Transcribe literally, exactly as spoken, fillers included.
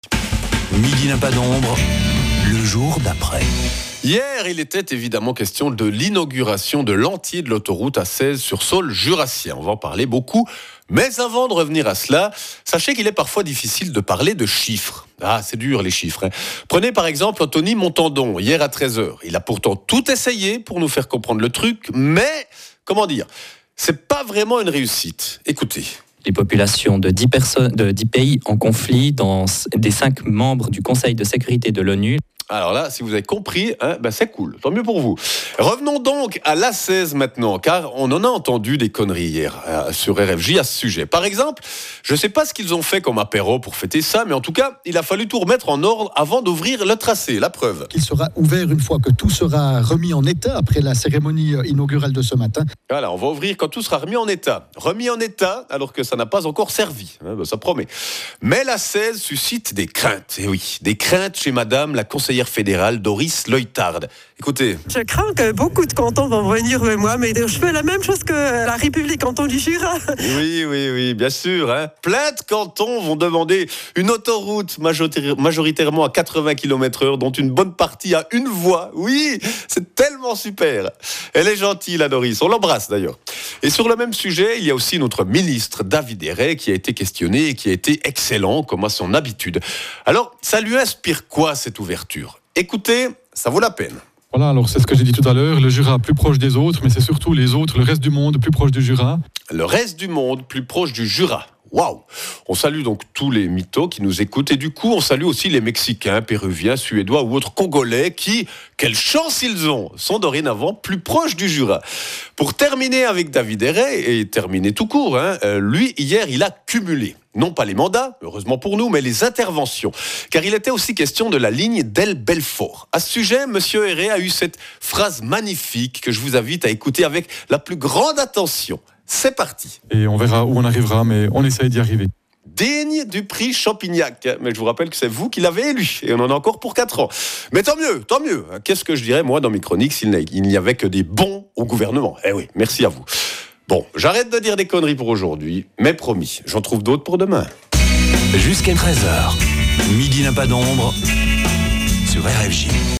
Midi n'a pas d'ombre, le jour d'après. Hier, il était évidemment question de l'inauguration de l'entier de l'autoroute A seize sur sol jurassien. On va en parler beaucoup. Mais avant de revenir à cela, sachez qu'il est parfois difficile de parler de chiffres. Ah, c'est dur les chiffres. Hein. Prenez par exemple Anthony Montandon, hier à treize heures. Il a pourtant tout essayé pour nous faire comprendre le truc, mais, comment dire, c'est pas vraiment une réussite. Écoutez. Les populations de dix, personnes, de dix pays en conflit dans des cinq membres du Conseil de sécurité de l'ONU. Alors là, si vous avez compris, hein, ben c'est cool, tant mieux pour vous. Revenons donc à l'A seize maintenant, car on en a entendu des conneries hier euh, sur R F J à ce sujet. Par exemple, je ne sais pas ce qu'ils ont fait comme apéro pour fêter ça, mais en tout cas, il a fallu tout remettre en ordre avant d'ouvrir le tracé, la preuve. Il sera ouvert une fois que tout sera remis en état après la cérémonie inaugurale de ce matin. Voilà, on va ouvrir quand tout sera remis en état. Remis en état, alors que ça n'a pas encore servi, hein, ben ça promet. Mais l'A seize suscite des craintes, et oui, des craintes chez madame la conseillère fédérale Doris Leuthard. Écoutez. Je crains que beaucoup de cantons vont venir vers moi, mais je fais la même chose que la République canton du Jura. Oui, oui, oui, bien sûr. Hein. Plein de cantons vont demander une autoroute majoritairement à quatre-vingts kilomètres heure, dont une bonne partie à une voie. Oui, c'est tellement super. Elle est gentille, la Doris. On l'embrasse d'ailleurs. Et sur le même sujet, il y a aussi notre ministre David Erret qui a été questionné et qui a été excellent, comme à son habitude. Alors, ça lui inspire quoi cette ouverture ? Écoutez, ça vaut la peine. Voilà, alors c'est ce que j'ai dit tout à l'heure, le Jura plus proche des autres, mais c'est surtout les autres, le reste du monde plus proche du Jura. Le reste du monde plus proche du Jura. Waouh! On salue donc tous les mythos qui nous écoutent et du coup, on salue aussi les Mexicains, Péruviens, Suédois ou autres Congolais qui, quelle chance ils ont, sont dorénavant plus proches du Jura. Pour terminer avec David Erret, et terminer tout court, hein, euh, lui, hier, il a cumulé. Non pas les mandats, heureusement pour nous, mais les interventions. Car il était aussi question de la ligne d'El-Belfort. À ce sujet, monsieur Erret a eu cette phrase magnifique que je vous invite à écouter avec la plus grande attention. C'est parti. Et on verra où on arrivera, mais on essaye d'y arriver. Digne du prix Champignac. Mais je vous rappelle que c'est vous qui l'avez élu. Et on en a encore pour quatre ans. Mais tant mieux, tant mieux. Qu'est-ce que je dirais, moi, dans mes chroniques, s'il n'y avait que des bons au gouvernement ? Eh oui, merci à vous. Bon, j'arrête de dire des conneries pour aujourd'hui, mais promis, j'en trouve d'autres pour demain. Jusqu'à treize heures, Midi n'a pas d'ombre sur R F J.